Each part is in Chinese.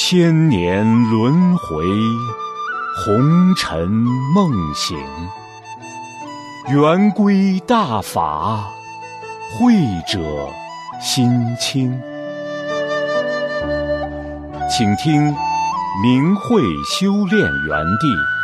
千年轮回，红尘梦醒。圆规大法，慧者心清。请听明慧修炼园地。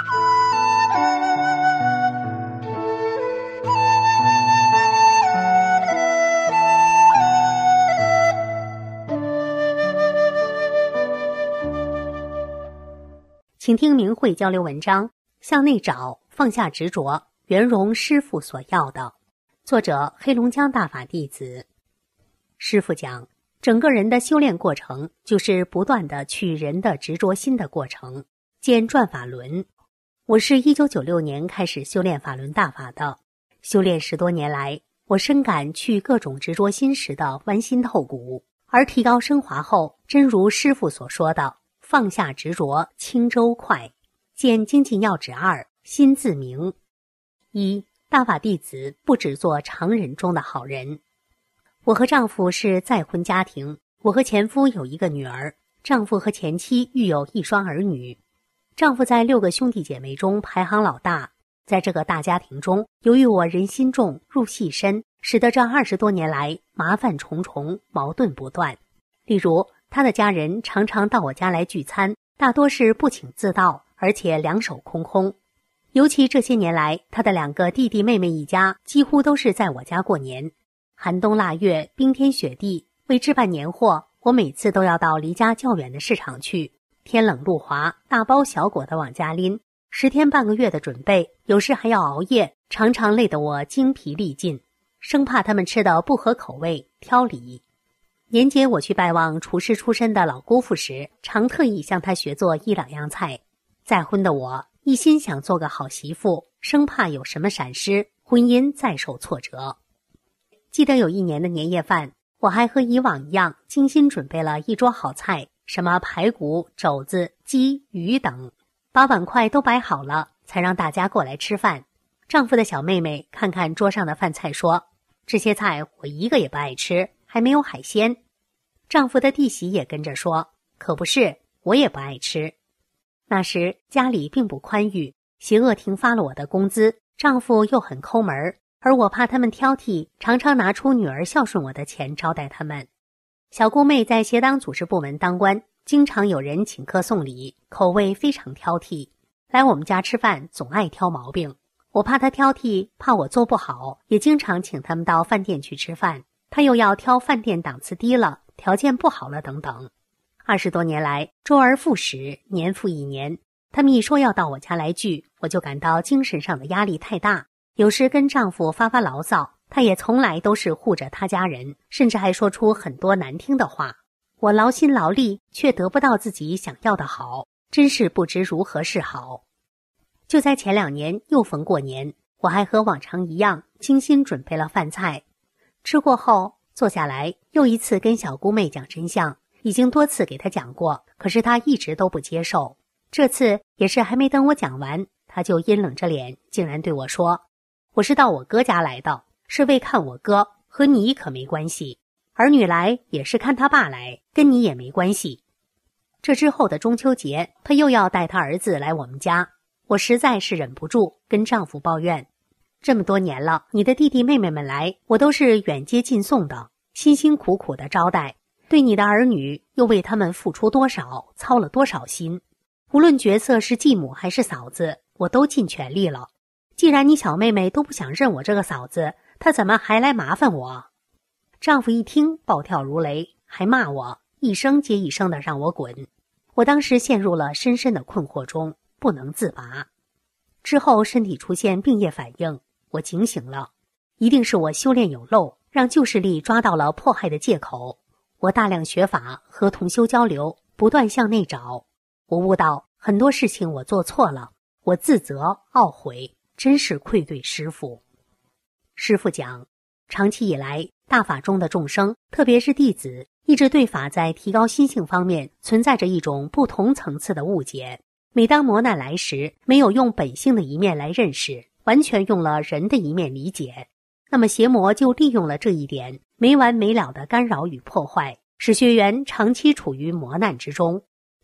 请听明慧交流文章，向内找，放下执着，圆融师父所要的。作者黑龙江大法弟子。师父讲，整个人的修炼过程就是不断的去人的执着心的过程。见转法轮。我是1996年开始修炼法轮大法的，修炼10多年来，我深感去各种执着心时的剜心透骨，而提高升华后，真如师父所说的，放下执着，轻舟快。见精进要旨2，心自明。1. 大法弟子不只做常人中的好人。我和丈夫是再婚家庭，我和前夫有1个女儿，丈夫和前妻育有1双儿女。丈夫在6个兄弟姐妹中排行老大，在这个大家庭中，由于我人心重，入戏深，使得这20多年来麻烦重重，矛盾不断。例如，他的家人常常到我家来聚餐，大多是不请自到，而且两手空空。尤其这些年来，他的2个弟弟妹妹一家几乎都是在我家过年。寒冬腊月，冰天雪地，为置办年货，我每次都要到离家较远的市场去，天冷路滑，大包小裹的往家拎，10天半个月的准备，有时还要熬夜，常常累得我精疲力尽，生怕他们吃的不合口味，挑理。年节我去拜望厨师出身的老姑父时，常特意向他学做1、2样菜。再婚的我一心想做个好媳妇，生怕有什么闪失，婚姻再受挫折。记得有1年的年夜饭，我还和以往一样精心准备了1桌好菜，什么排骨、肘子、鸡、鱼等，把碗筷都摆好了，才让大家过来吃饭。丈夫的小妹妹看看桌上的饭菜说，这些菜我1个也不爱吃，还没有海鲜。丈夫的弟媳也跟着说，可不是，我也不爱吃。那时家里并不宽裕，邪恶停发了我的工资，丈夫又很抠门，而我怕他们挑剔，常常拿出女儿孝顺我的钱招待他们。小姑妹在协党组织部门当官，经常有人请客送礼，口味非常挑剔，来我们家吃饭总爱挑毛病。我怕她挑剔，怕我做不好，也经常请他们到饭店去吃饭，她又要挑饭店档次低了，条件不好了等等。20多年来，周而复始，年复一年，他们一说要到我家来聚，我就感到精神上的压力太大，有时跟丈夫发牢骚，他也从来都是护着他家人，甚至还说出很多难听的话。我劳心劳力，却得不到自己想要的好，真是不知如何是好。就在前2年又逢过年，我还和往常一样精心准备了饭菜。吃过后，坐下来又一次跟小姑妹讲真相，已经多次给她讲过，可是她一直都不接受。这次也是还没等我讲完，她就阴冷着脸，竟然对我说，我是到我哥家来的，是为看我哥，和你可没关系。儿女来也是看他爸来，跟你也没关系。这之后的中秋节，她又要带她儿子来我们家，我实在是忍不住跟丈夫抱怨，这么多年了，你的弟弟妹妹们来，我都是远接近送的，辛辛苦苦的招待，对你的儿女又为他们付出多少，操了多少心。无论角色是继母还是嫂子，我都尽全力了。既然你小妹妹都不想认我这个嫂子，她怎么还来麻烦我？丈夫一听暴跳如雷，还骂我，一声接一声的让我滚。我当时陷入了深深的困惑中，不能自拔。之后身体出现病液反应，我警醒了，一定是我修炼有漏，让旧势力抓到了迫害的借口。我大量学法，和同修交流，不断向内找。我悟到很多事情我做错了，我自责懊悔，真是愧对师父。师父讲，长期以来，大法中的众生，特别是弟子，一直对法在提高心性方面存在着一种不同层次的误解。每当磨难来时，没有用本性的一面来认识，完全用了人的一面理解，那么邪魔就利用了这一点，没完没了的干扰与破坏，使学员长期处于磨难之中。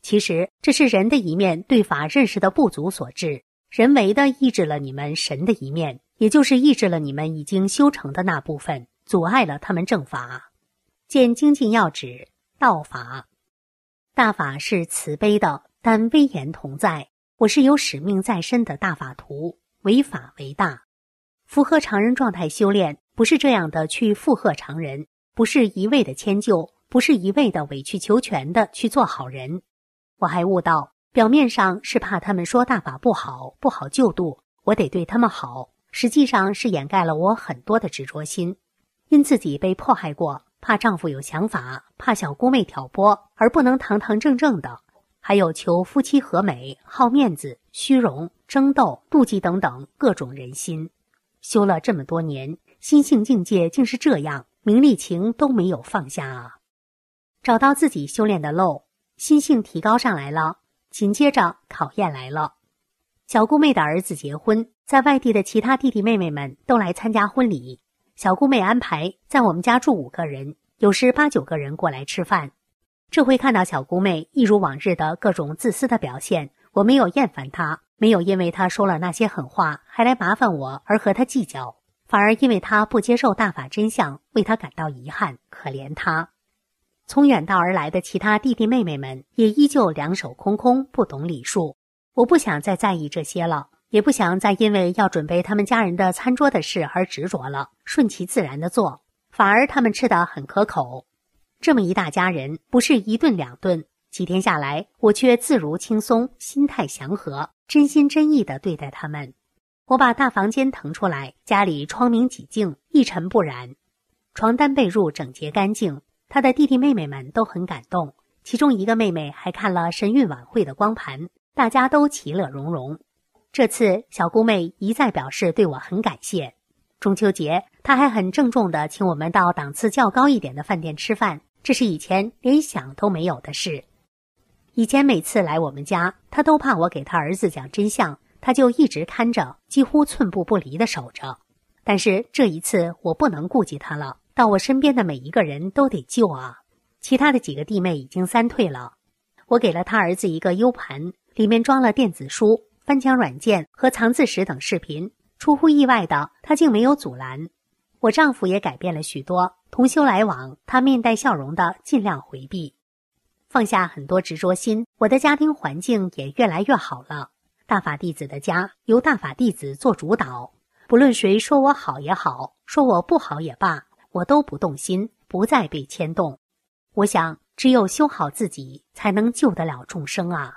其实这是人的一面对法认识的不足所致，人为的抑制了你们神的一面，也就是抑制了你们已经修成的那部分，阻碍了他们正法。见精进要旨，道法。大法是慈悲的，但威严同在。我是有使命在身的大法徒，为法为大。符合常人状态修炼，不是这样的去附和常人，不是一味的迁就，不是一味的委曲求全的去做好人。我还悟到，表面上是怕他们说大法不好，不好救度，我得对他们好，实际上是掩盖了我很多的执着心。因自己被迫害过，怕丈夫有想法，怕小姑妹挑拨，而不能堂堂正正的，还有求夫妻和美、好面子、虚荣、争斗、妒忌等等各种人心。修了这么多年，心性境界竟是这样，名利情都没有放下啊！找到自己修炼的漏，心性提高上来了，紧接着考验来了。小姑妹的儿子结婚，在外地的其他弟弟妹妹们都来参加婚礼。小姑妹安排在我们家住5个人，有时8、9个人过来吃饭。这回看到小姑妹一如往日的各种自私的表现，我没有厌烦她，没有因为她说了那些狠话还来麻烦我而和她计较，反而因为她不接受大法真相，为她感到遗憾，可怜她。从远道而来的其他弟弟妹妹们也依旧两手空空，不懂礼数。我不想再在意这些了，也不想再因为要准备他们家人的餐桌的事而执着了，顺其自然地做，反而他们吃得很可口。这么一大家人，不是1顿2顿，几天下来，我却自如轻松，心态祥和，真心真意地对待他们。我把大房间腾出来，家里窗明几净，一尘不染，床单被褥整洁干净。他的弟弟妹妹们都很感动，其中一个妹妹还看了神韵晚会的光盘，大家都其乐融融。这次小姑妹一再表示对我很感谢。中秋节，她还很郑重地请我们到档次较高一点的饭店吃饭，这是以前连想都没有的事。以前每次来我们家，她都怕我给她儿子讲真相，她就一直看着，几乎寸步不离地守着。但是这一次我不能顾及她了，到我身边的每一个人都得救啊！其他的几个弟妹已经3退了。我给了他儿子一个 U 盘，里面装了电子书、翻墙软件和藏字石等视频。出乎意外的，他竟没有阻拦。我丈夫也改变了许多，同修来往，他面带笑容的尽量回避。放下很多执着心，我的家庭环境也越来越好了。大法弟子的家由大法弟子做主导，不论谁说我好也好，说我不好也罢，我都不动心，不再被牵动。我想，只有修好自己，才能救得了众生啊！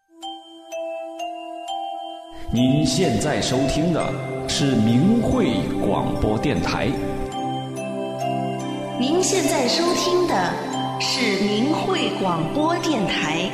您现在收听的是明慧广播电台。 您现在收听的是明慧广播电台。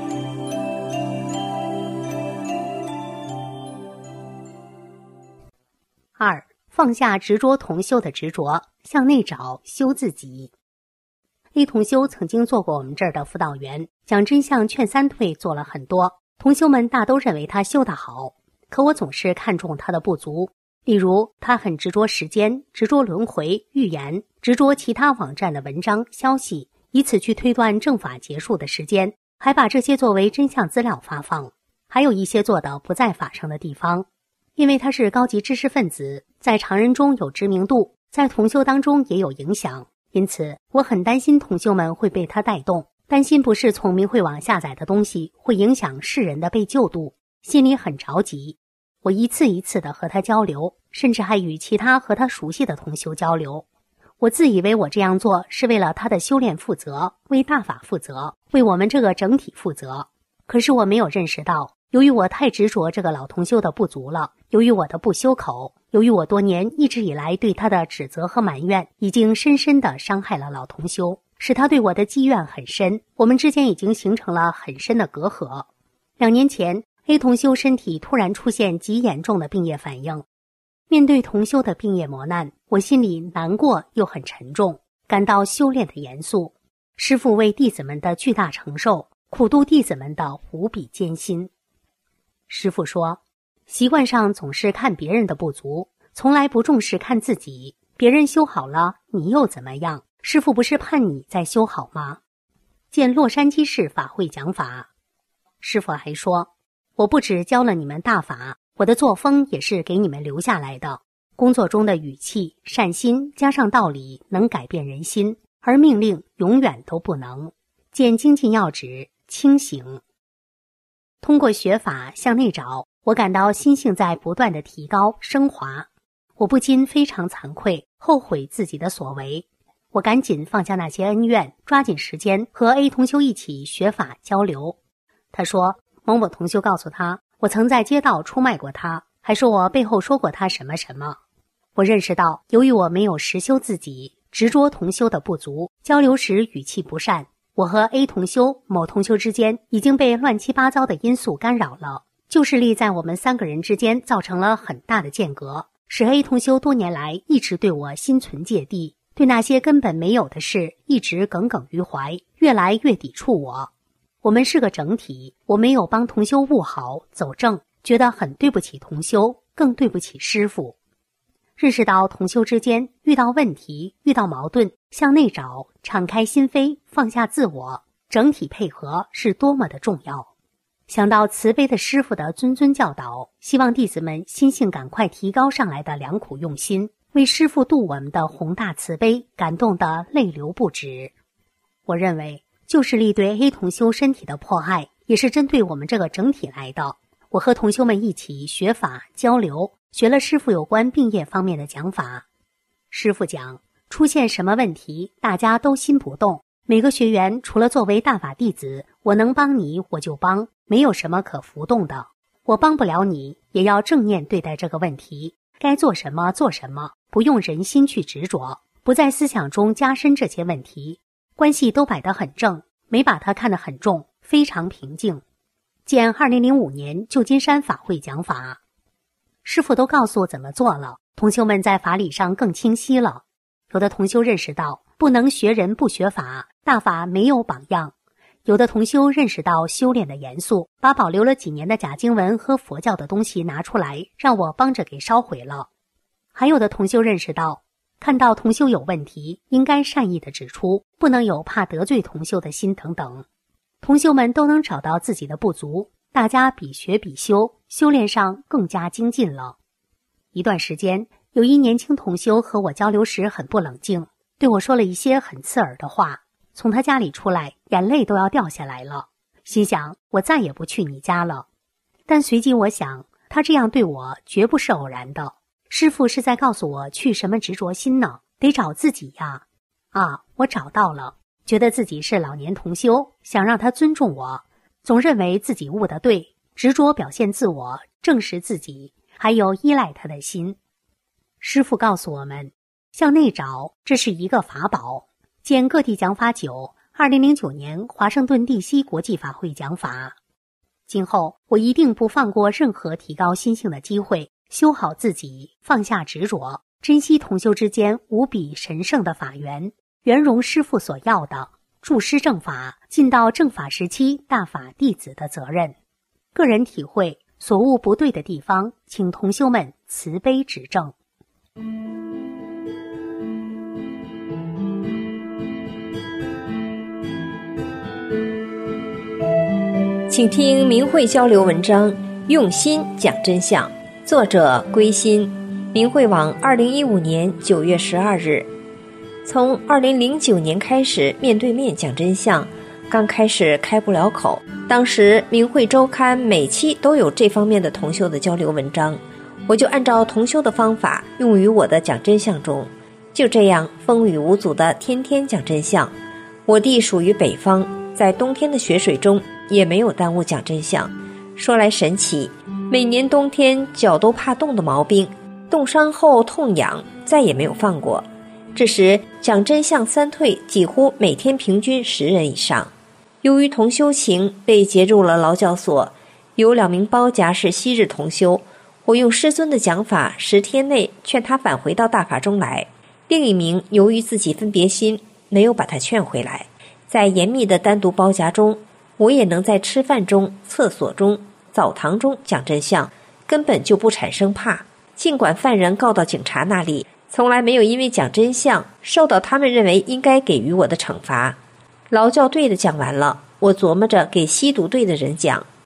2. 放下执着同修的执着，向内找，修自己。A 同修曾经做过我们这儿的辅导员，讲真相劝3退做了很多，同修们大都认为他修得好，可我总是看重他的不足。例如，他很执着时间，执着轮回、预言，执着其他网站的文章、消息，以此去推断正法结束的时间，还把这些作为真相资料发放。还有一些做的不在法上的地方。因为他是高级知识分子，在常人中有知名度，在同修当中也有影响，因此我很担心同修们会被他带动，担心不是从明慧网下载的东西会影响世人的被救度，心里很着急。我一次一次的和他交流，甚至还与其他和他熟悉的同修交流。我自以为我这样做是为了他的修炼负责，为大法负责，为我们这个整体负责。可是我没有认识到，由于我太执着这个老同修的不足了，由于我的不修口，由于我多年一直以来对他的指责和埋怨，已经深深地伤害了老同修，使他对我的积怨很深，我们之间已经形成了很深的隔阂。2年前，A 同修身体突然出现极严重的病业反应。面对同修的病业磨难，我心里难过又很沉重，感到修炼的严肃。师父为弟子们的巨大承受，苦度弟子们的无比艰辛。师父说，习惯上总是看别人的不足，从来不重视看自己。别人修好了，你又怎么样？师父不是盼你再修好吗？见洛杉矶市法会讲法， 师父还说，我不只教了你们大法，我的作风也是给你们留下来的。工作中的语气、善心加上道理能改变人心，而命令永远都不能。见精进要旨，清醒。通过学法向内找，我感到心性在不断的提高升华，我不禁非常惭愧，后悔自己的所为。我赶紧放下那些恩怨，抓紧时间和 A 同修一起学法交流。他说，某某同修告诉他，我曾在街道出卖过他，还说我背后说过他什么什么。我认识到，由于我没有实修自己，执着同修的不足，交流时语气不善，我和 A 同修、某同修之间已经被乱七八糟的因素干扰了。旧势力在我们3个人之间造成了很大的间隔，使 A 同修多年来一直对我心存芥蒂，对那些根本没有的事一直耿耿于怀，越来越抵触我。我们是个整体，我没有帮同修悟好走正，觉得很对不起同修，更对不起师父。认识到同修之间遇到问题、遇到矛盾，向内找，敞开心扉，放下自我，整体配合是多么的重要。想到慈悲的师父的谆谆教导，希望弟子们心性赶快提高上来的良苦用心，为师父度我们的宏大慈悲感动得泪流不止。我认为旧势力对 A 同修身体的迫害也是针对我们这个整体来的。我和同修们一起学法交流，学了师父有关病业方面的讲法。师父讲，出现什么问题大家都心不动，每个学员除了作为大法弟子，我能帮你我就帮，没有什么可浮动的。我帮不了你，也要正念对待这个问题，该做什么做什么，不用人心去执着，不在思想中加深这些问题，关系都摆得很正，没把它看得很重，非常平静。见2005年旧金山法会讲法，师父都告诉我怎么做了，同修们在法理上更清晰了。有的同修认识到不能学人不学法，大法没有榜样。有的同修认识到修炼的严肃，把保留了几年的假经文和佛教的东西拿出来，让我帮着给烧毁了。还有的同修认识到，看到同修有问题，应该善意的指出，不能有怕得罪同修的心等等。同修们都能找到自己的不足，大家比学比修，修炼上更加精进了。一段时间，有一年轻同修和我交流时很不冷静，对我说了一些很刺耳的话，从他家里出来，眼泪都要掉下来了。心想，我再也不去你家了。但随即我想，他这样对我绝不是偶然的，师父是在告诉我去什么执着心呢？得找自己呀。我找到了，觉得自己是老年同修，想让他尊重我，总认为自己悟得对，执着表现自我，证实自己，还有依赖他的心。师父告诉我们，向内找，这是一个法宝。见各地讲法9，2009年华盛顿 DC 国际法会讲法。今后我一定不放过任何提高心性的机会，修好自己，放下执着，珍惜同修之间无比神圣的法缘，圆融师父所要的助师正法，尽到正法时期大法弟子的责任。个人体会，所悟不对的地方，请同修们慈悲指正。 请听明慧交流文章，用心讲真相，作者归心，明慧网2015年9月12日。从2009年开始面对面讲真相，刚开始开不了口。当时明慧周刊每期都有这方面的同修的交流文章，我就按照同修的方法用于我的讲真相中，就这样风雨无阻的天天讲真相。我地属于北方，在冬天的雪水中也没有耽误讲真相。说来神奇，每年冬天脚都怕冻的毛病，冻伤后痛痒，再也没有放过。这时讲真相3退几乎每天平均10人以上。由于同修情被接入了劳教所，有2名包夹是昔日同修，我用师尊的讲法10天内劝他返回到大法中来。另一名由于自己分别心，没有把他劝回来。在严密的单独包夹中，我也能在吃饭中、厕所中、澡堂中讲真相，根本就不产生怕。尽管犯人告到警察那里，从来没有因为讲真相受到他们认为应该给予我的惩罚。劳教队的讲完了，我琢磨着给吸毒队的人讲，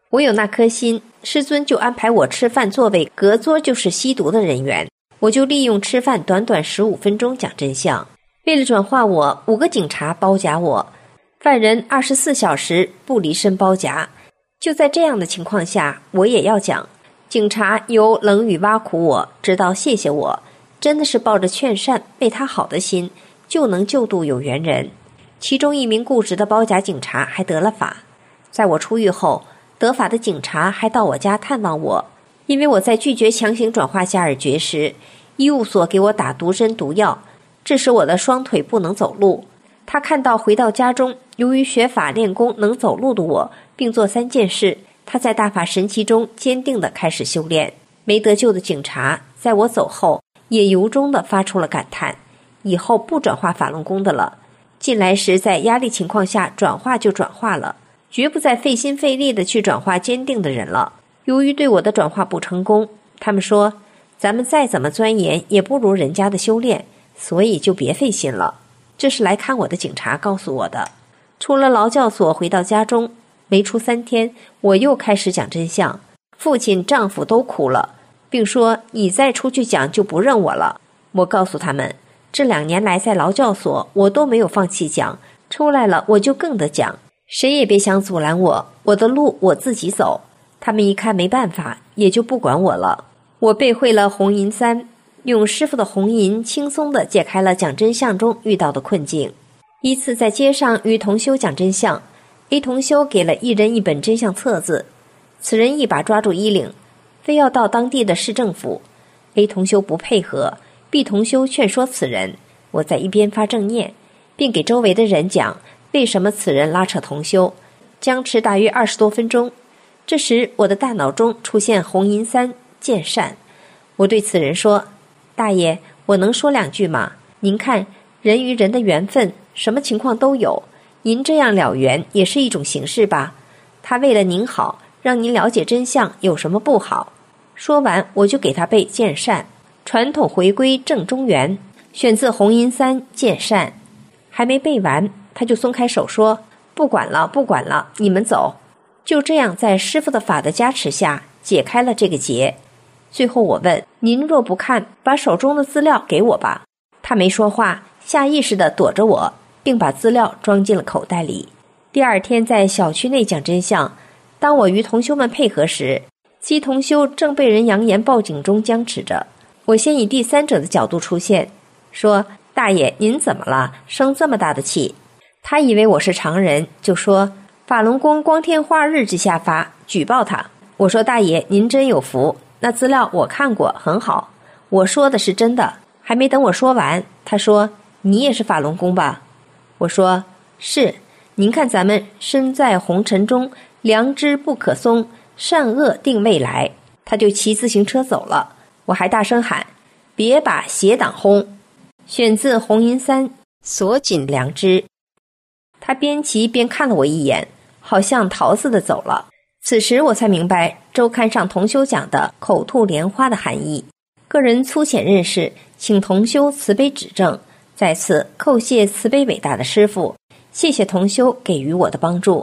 我有那颗心，师尊就安排我吃饭座位隔桌就是吸毒的人员，我就利用吃饭短短15分钟讲真相。为了转化我，5个警察包夹我，犯人24小时不离身包夹。就在这样的情况下，我也要讲。警察由冷语挖苦我，直到谢谢我，真的是抱着劝善为他好的心，就能救度有缘人。其中一名固执的包夹警察还得了法。在我出狱后，得法的警察还到我家探望我，因为我在拒绝强行转化夏尔觉时，医务所给我打毒针毒药，致使我的双腿不能走路。他看到回到家中，由于学法练功能走路的我，并做3件事，他在大法神奇中坚定地开始修炼。没得救的警察在我走后也由衷地发出了感叹，以后不转化法轮功的了。进来时在压力情况下转化就转化了，绝不再费心费力地去转化坚定的人了。由于对我的转化不成功，他们说咱们再怎么钻研也不如人家的修炼，所以就别费心了。这是来看我的警察告诉我的。出了劳教所回到家中，没出3天，我又开始讲真相。父亲、丈夫都哭了，并说你再出去讲就不认我了。我告诉他们，这2年来在劳教所我都没有放弃讲，出来了我就更得讲，谁也别想阻拦我，我的路我自己走。他们一看没办法，也就不管我了。我背会了红银3，用师父的红银轻松地解开了讲真相中遇到的困境。一次在街上与同修讲真相， A 同修给了一人一本真相册子，此人一把抓住衣领，非要到当地的市政府。 A 同修不配合， B 同修劝说此人，我在一边发正念，并给周围的人讲为什么此人拉扯同修，僵持大约20多分钟。这时我的大脑中出现红银3见善，我对此人说，大爷，我能说2句吗？您看人与人的缘分什么情况都有，您这样了缘也是一种形式吧，他为了您好，让您了解真相有什么不好？说完我就给他背见善，传统回归正中原，选自红银3见善。还没背完，他就松开手说，不管了不管了，你们走。就这样在师父的法的加持下解开了这个结。最后我问，您若不看，把手中的资料给我吧。他没说话，下意识地躲着我，并把资料装进了口袋里。第2天在小区内讲真相，当我与同修们配合时，姬同修正被人扬言报警中僵持着。我先以第3者的角度出现，说，大爷您怎么了，生这么大的气？他以为我是常人，就说法轮功光天化日之下发，举报他。我说，大爷您真有福，那资料我看过，很好，我说的是真的。还没等我说完，他说，你也是法轮功吧？我说，是。您看咱们身在红尘中，良知不可松，善恶定未来。他就骑自行车走了，我还大声喊，别把邪党轰。选自红银3锁紧良知。他边骑边看了我一眼，好像逃似的走了。此时我才明白周刊上同修讲的口吐莲花的含义。个人粗浅认识，请同修慈悲指正，在此叩谢慈悲伟大的师父，谢谢同修给予我的帮助。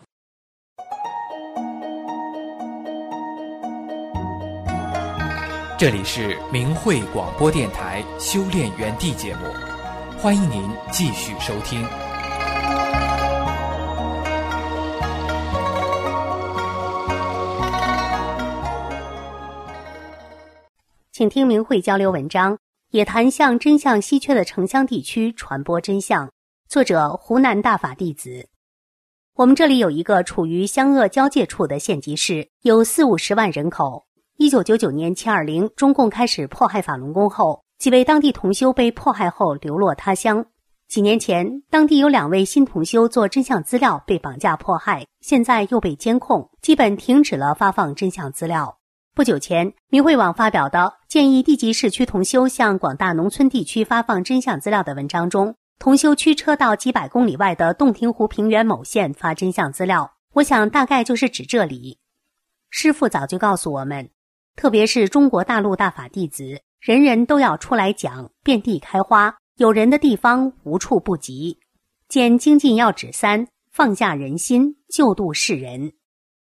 这里是明慧广播电台修炼园地节目，欢迎您继续收听。 请听明慧交流文章，也谈向真相稀缺的城乡地区传播真相。作者湖南大法弟子。我们这里有一个处于湘鄂交界处的县级市，有40-50万人口。1999年720，中共开始迫害法轮功后，几位当地同修被迫害后流落他乡。几年前，当地有2位新同修做真相资料被绑架迫害，现在又被监控，基本停止了发放真相资料。不久前，明慧网发表的建议地级市区同修向广大农村地区发放真相资料的文章中，同修驱车到几百公里外的洞庭湖平原某县发真相资料，我想大概就是指这里。师父早就告诉我们，特别是中国大陆大法弟子，人人都要出来讲，遍地开花，有人的地方无处不及。见精进要旨3，放下人心，救度世人。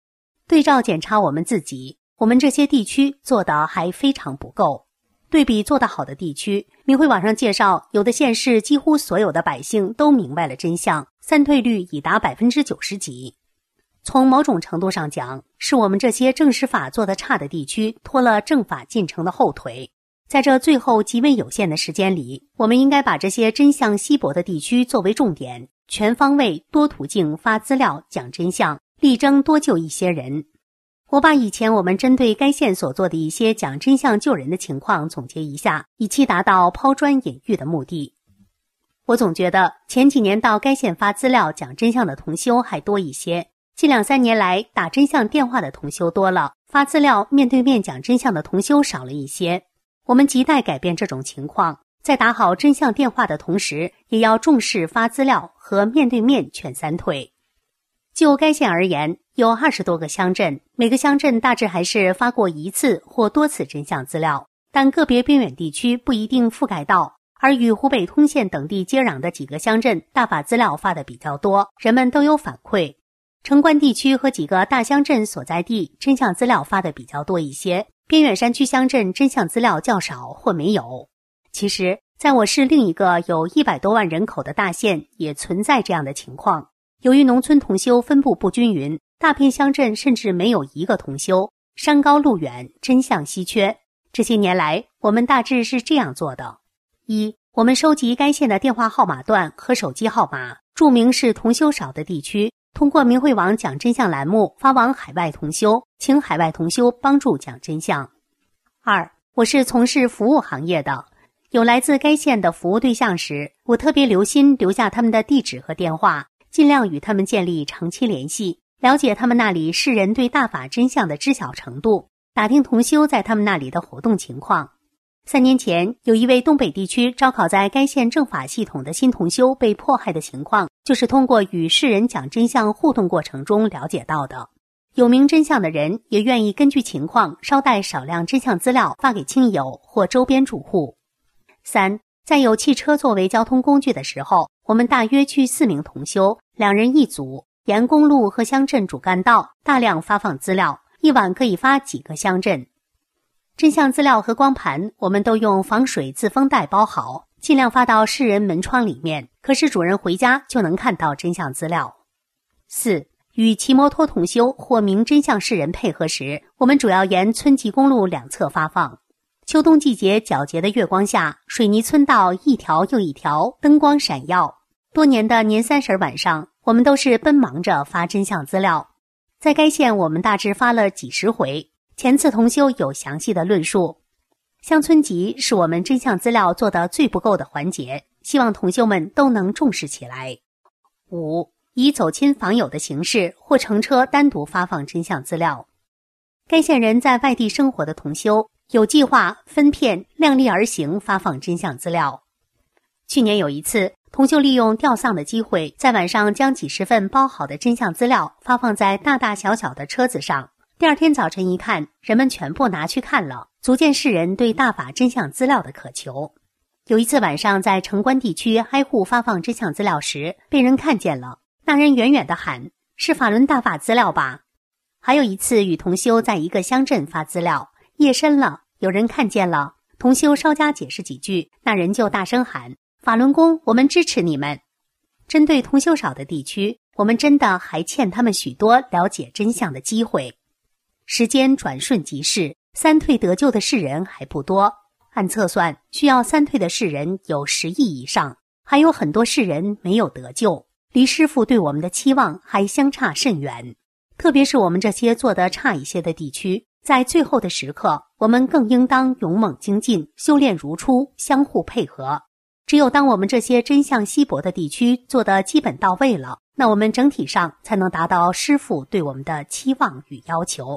对照检查我们自己，我们这些地区做的还非常不够。对比做得好的地区，明慧网上介绍，有的县市几乎所有的百姓都明白了真相，三退率已达90%几。从某种程度上讲，是我们这些政史法做得差的地区拖了政法进程的后腿。在这最后极为有限的时间里，我们应该把这些真相稀薄的地区作为重点，全方位多途径发资料讲真相，力争多救一些人。我把以前我们针对该县所做的一些讲真相救人的情况总结一下，以期达到抛砖引玉的目的。我总觉得前几年到该县发资料讲真相的同修还多一些，近2-3年来打真相电话的同修多了，发资料面对面讲真相的同修少了一些。我们亟待改变这种情况，在打好真相电话的同时，也要重视发资料和面对面劝三退。就该县而言，有20多个乡镇，每个乡镇大致还是发过1次或多次真相资料，但个别边远地区不一定覆盖到，而与湖北通县等地接壤的几个乡镇大法资料发的比较多，人们都有反馈。城关地区和几个大乡镇所在地真相资料发的比较多一些，边远山区乡镇真相资料较少或没有。其实在我市另一个有100多万人口的大县也存在这样的情况，由于农村同修分布不均匀，大片乡镇甚至没有一个同修，山高路远，真相稀缺。这些年来我们大致是这样做的：一，我们收集该县的电话号码段和手机号码，注明是同修少的地区，通过明慧网讲真相栏目发往海外同修，请海外同修帮助讲真相。二，我是从事服务行业的，有来自该县的服务对象时，我特别留心留下他们的地址和电话，尽量与他们建立长期联系，了解他们那里世人对大法真相的知晓程度，打听同修在他们那里的活动情况。3年前，有一位东北地区招考在该县政法系统的新同修被迫害的情况，就是通过与世人讲真相互动过程中了解到的。有明真相的人也愿意根据情况捎带少量真相资料发给亲友或周边住户。3，在有汽车作为交通工具的时候，我们大约去4名同修，2人一组，沿公路和乡镇主干道大量发放资料，一晚可以发几个乡镇。真相资料和光盘我们都用防水自封袋包好，尽量发到世人门窗里面，可是主人回家就能看到真相资料。4，与骑摩托同修或明真相世人配合时，我们主要沿村级公路2侧发放。秋冬季节皎洁的月光下，水泥村道一条又一条，灯光闪耀。多年的年30晚上，我们都是奔忙着发真相资料。在该县我们大致发了几10回，前次同修有详细的论述。乡村级是我们真相资料做得最不够的环节，希望同修们都能重视起来。5，以走亲访友的形式或乘车单独发放真相资料。该县人在外地生活的同修有计划分片量力而行发放真相资料。去年有一次，同修利用吊丧的机会，在晚上将几10份包好的真相资料发放在大大小小的车子上。第二天早晨一看，人们全部拿去看了，足见世人对大法真相资料的渴求。有一次晚上在城关地区挨户发放真相资料时，被人看见了，那人远远地喊：“是法轮大法资料吧？”还有一次与同修在一个乡镇发资料，夜深了，有人看见了，同修稍加解释几句，那人就大声喊：“法轮功，我们支持你们！”针对同修少的地区，我们真的还欠他们许多了解真相的机会。时间转瞬即逝，三退得救的世人还不多，按测算需要三退的世人有10亿以上，还有很多世人没有得救，离师父对我们的期望还相差甚远。特别是我们这些做得差一些的地区，在最后的时刻，我们更应当勇猛精进，修炼如初，相互配合。只有当我们这些真相稀薄的地区做得基本到位了，那我们整体上才能达到师父对我们的期望与要求。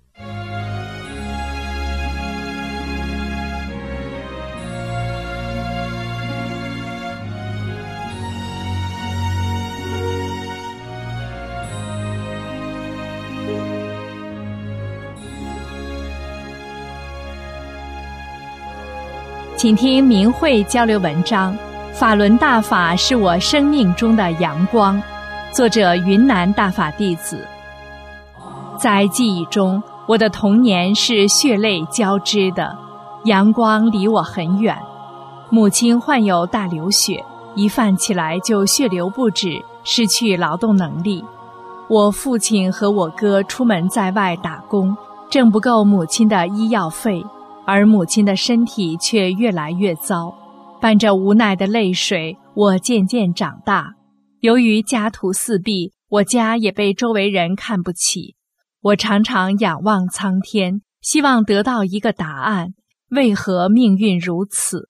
请听明慧交流文章，法轮大法是我生命中的阳光，作者云南大法弟子。 在记忆中，我的童年是血泪交织的，阳光离我很远。母亲患有大流血，一犯起来就血流不止，失去劳动能力。我父亲和我哥出门在外打工，挣不够母亲的医药费，而母亲的身体却越来越糟。伴着无奈的泪水，我渐渐长大。由于家徒四壁，我家也被周围人看不起。我常常仰望苍天，希望得到一个答案，为何命运如此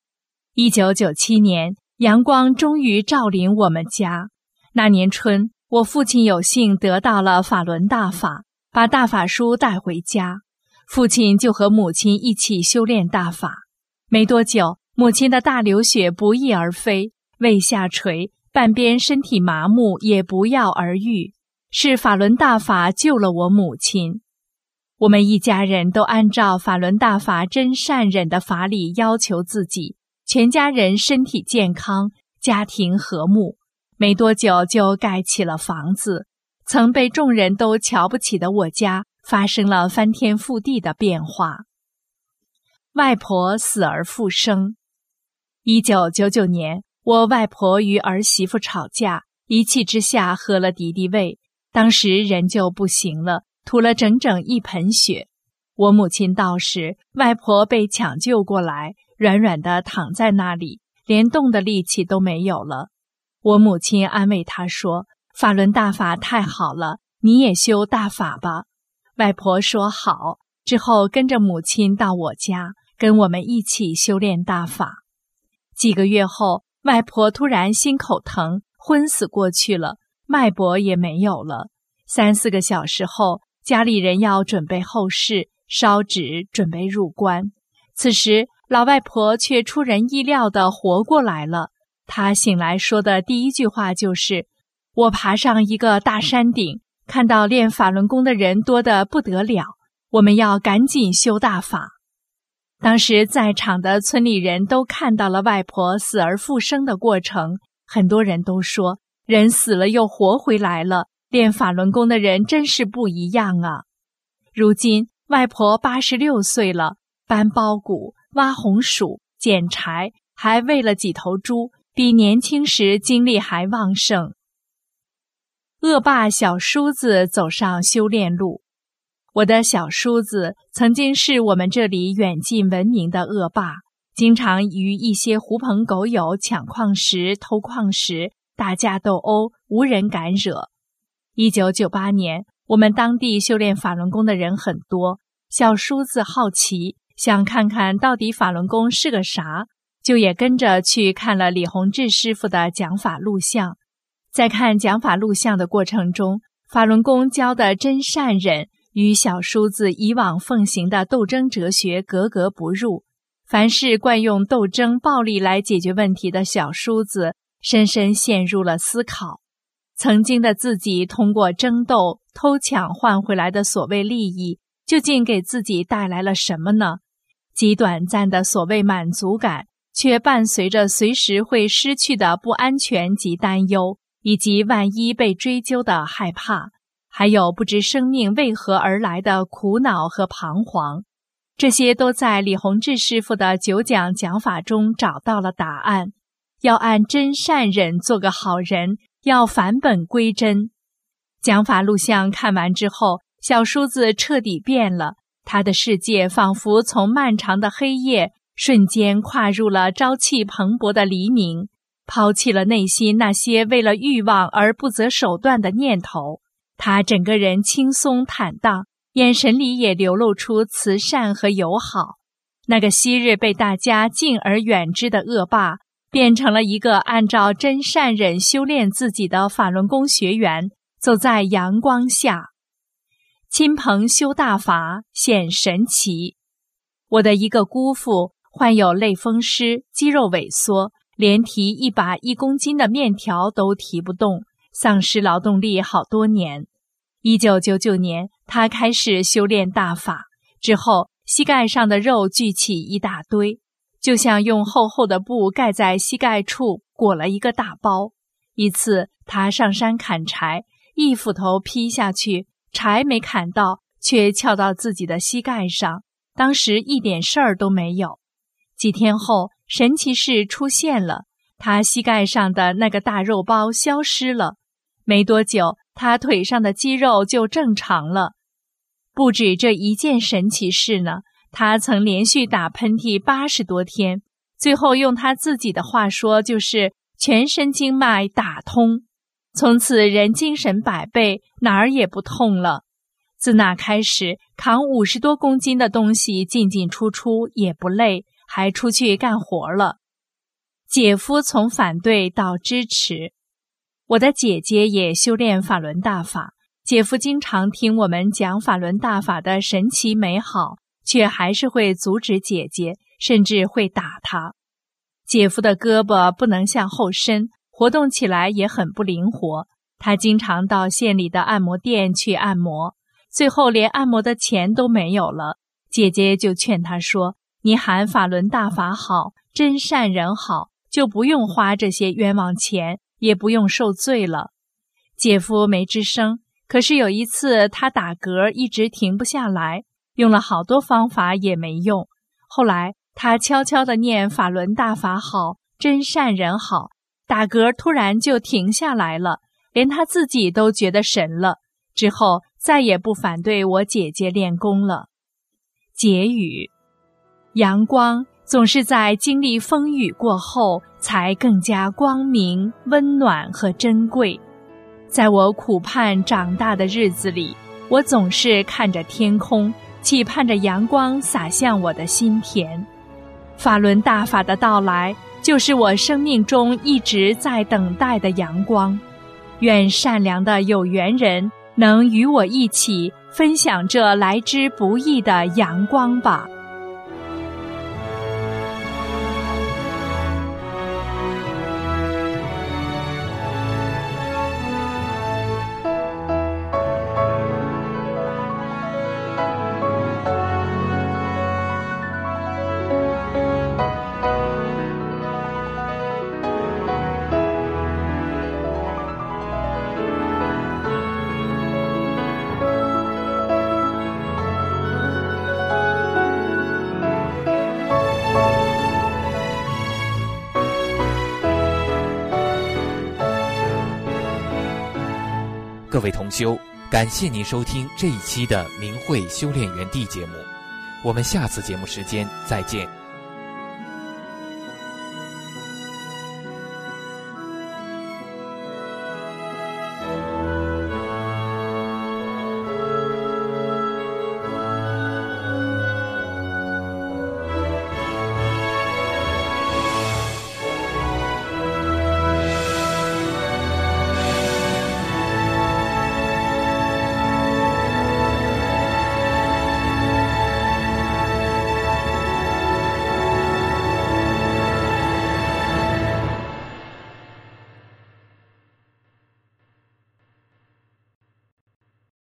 ？1997年，阳光终于照临我们家。那年春，我父亲有幸得到了法轮大法，把大法书带回家，父亲就和母亲一起修炼大法。没多久，母亲的大流血不翼而飞，胃下垂，半边身体麻木，也不药而愈。是法轮大法救了我母亲。我们一家人都按照法轮大法真善忍的法理要求自己，全家人身体健康，家庭和睦。没多久就盖起了房子，曾被众人都瞧不起的我家发生了翻天覆地的变化。外婆死而复生。1999年，我外婆与儿媳妇吵架，一气之下喝了敌敌畏，当时人就不行了，吐了整整一盆血。我母亲到时，外婆被抢救过来，软软地躺在那里，连动的力气都没有了。我母亲安慰她说：“法轮大法太好了，你也修大法吧。”外婆说好，之后跟着母亲到我家，跟我们一起修炼大法。几个月后，外婆突然心口疼，昏死过去了，脉搏也没有了。3-4个小时后，家里人要准备后事，烧纸准备入棺。此时，老外婆却出人意料地活过来了。她醒来说的第一句话就是：“我爬上一个大山顶，看到练法轮功的人多得不得了，我们要赶紧修大法。”当时在场的村里人都看到了外婆死而复生的过程，很多人都说，人死了又活回来了，练法轮功的人真是不一样啊。如今外婆86岁了，搬包谷、挖红薯、捡柴，还喂了几头猪，比年轻时精力还旺盛。恶霸小叔子走上修炼路。我的小叔子曾经是我们这里远近闻名的恶霸，经常与一些狐朋狗友抢矿石、偷矿石，打架斗殴，无人敢惹。1998年，我们当地修炼法轮功的人很多，小叔子好奇，想看看到底法轮功是个啥，就也跟着去看了李洪志师傅的讲法录像。在看讲法录像的过程中，法轮功教的真善忍与小叔子以往奉行的斗争哲学格格不入。凡是惯用斗争暴力来解决问题的小叔子，深深陷入了思考。曾经的自己通过争斗、偷抢换回来的所谓利益，究竟给自己带来了什么呢？极短暂的所谓满足感，却伴随着随时会失去的不安全及担忧，以及万一被追究的害怕，还有不知生命为何而来的苦恼和彷徨。这些都在李洪志师傅的9讲讲法中找到了答案。要按真善忍做个好人，要返本归真。讲法录像看完之后，小叔子彻底变了，他的世界仿佛从漫长的黑夜瞬间跨入了朝气蓬勃的黎明，抛弃了内心那些为了欲望而不择手段的念头。他整个人轻松坦荡，眼神里也流露出慈善和友好。那个昔日被大家敬而远之的恶霸，变成了一个按照真善忍修炼自己的法轮功学员，走在阳光下。亲朋修大法显神奇。我的一个姑父患有类风湿、肌肉萎缩，连提一把1公斤的面条都提不动，丧失劳动力好多年。1999年，他开始修炼大法，之后膝盖上的肉聚起一大堆，就像用厚厚的布盖在膝盖处裹了一个大包。一次他上山砍柴，一斧头劈下去， 柴没砍到，却撬到自己的膝盖上，当时一点事儿都没有。几天后，神奇事出现了，他膝盖上的那个大肉包消失了，没多久，他腿上的肌肉就正常了。不止这一件神奇事呢，他曾连续打喷嚏80多天，最后用他自己的话说，就是全身经脉打通，从此人精神百倍，哪儿也不痛了。自那开始，扛50多公斤的东西进进出出也不累，还出去干活了。姐夫从反对到支持。我的姐姐也修炼法轮大法，姐夫经常听我们讲法轮大法的神奇美好，却还是会阻止姐姐，甚至会打她。姐夫的胳膊不能向后伸，活动起来也很不灵活，他经常到县里的按摩店去按摩，最后连按摩的钱都没有了。姐姐就劝他说，你喊法轮大法好，真善人好，就不用花这些冤枉钱，也不用受罪了。姐夫没吱声，可是有一次他打嗝一直停不下来，用了好多方法也没用。后来他悄悄地念法轮大法好，真善人好，打嗝突然就停下来了，连他自己都觉得神了。之后再也不反对我姐姐练功了。结语：阳光总是在经历风雨过后，才更加光明、温暖和珍贵。在我苦盼长大的日子里，我总是看着天空，期盼着阳光洒向我的心田。法轮大法的到来，就是我生命中一直在等待的阳光。愿善良的有缘人能与我一起分享这来之不易的阳光吧。 各位同修，感谢您收听这一期的明慧修炼园地节目，我们下次节目时间再见。